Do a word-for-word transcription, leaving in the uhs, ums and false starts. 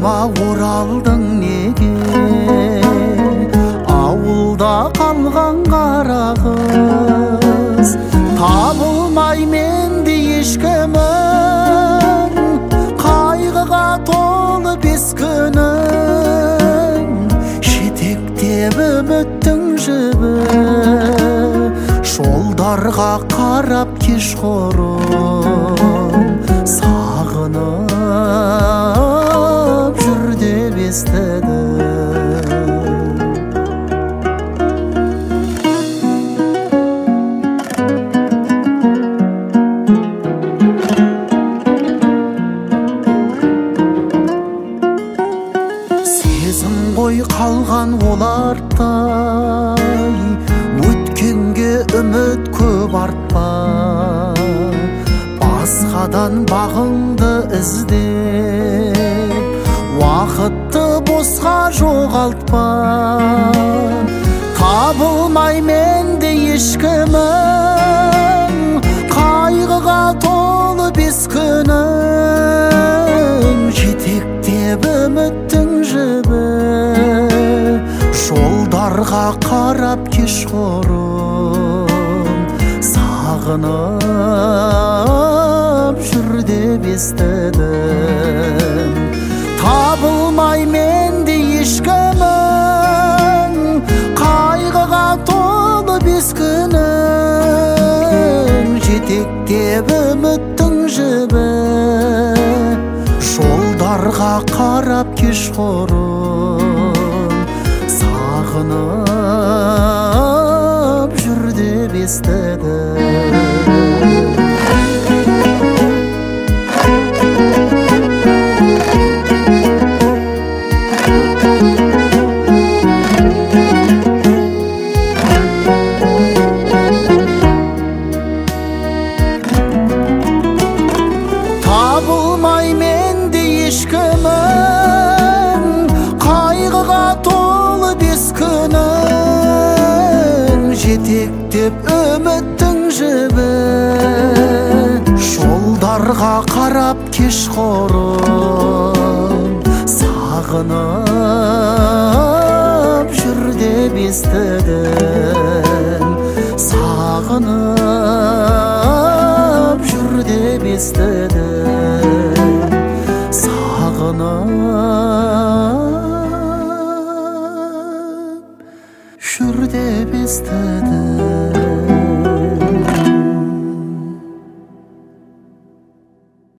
Ауылға оралдың неге, ауылда қалған қара қыз. Табылмай менде ешкімім, қайғыға толы бес күнім. Жетектеп үміттің жібі, жолдарға қарап кешқұрым. Сағынып жүр деп естідім. Сезім ғой қалған ол арттай, өткенге үміт көп артпа. Басқадан бағыңды іздеп, уақытты босқа жоғалтпа. Табылмай менде ешкімім, қайғыға толы бес күнім. Жетектеп үміттің жібі, жолдарға қарап кешқұрым. Сағынып жүр деп естідім. Табылмай менде ешкімім, қайғыға толы бес күнім. Жетектеп үміттің жібі, жолдарға қарап кешқұрым. Сағынып жүр деп естідім. Табылмай менде ешкімім, қайғыға толы бес күнім. Жетектеп үміттің жібі, жолдарға қарап кешқұрым. Сағынып жүр деп естідім. Сағынып жүр деп естідім. Сағынып жүр деп естідім.